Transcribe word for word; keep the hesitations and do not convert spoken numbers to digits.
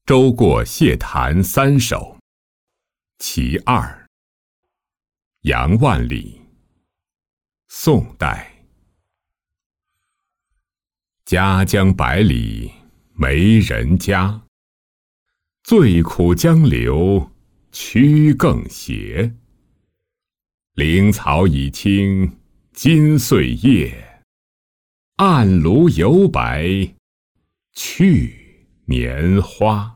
舟过谢潭三首其二。杨万里，宋代。家乡百里没人家，最苦江流曲更斜。灵草已青金穗叶，暗炉犹白去年花。